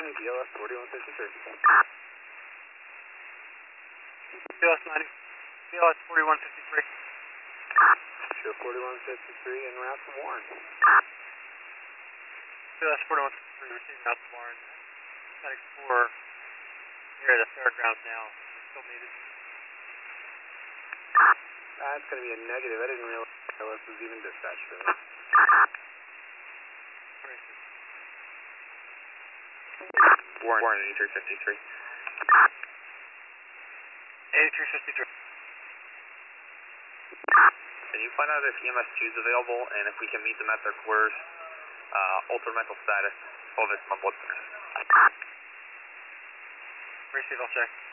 90, BLS 4153. BLS 90, BLS 4153. Show 4153 en route to Warren. BLS 4153 receiving route to Warren. Static 4 near the fairgrounds now. We're still needed. That's going to be a negative. I didn't realize BLS was even dispatched for that. Warren 8353. 8353. Can you find out if EMS 2 is available and if we can meet them at their quarters? Altered mental status, 12 is my blood pressure. Receive, I'll check.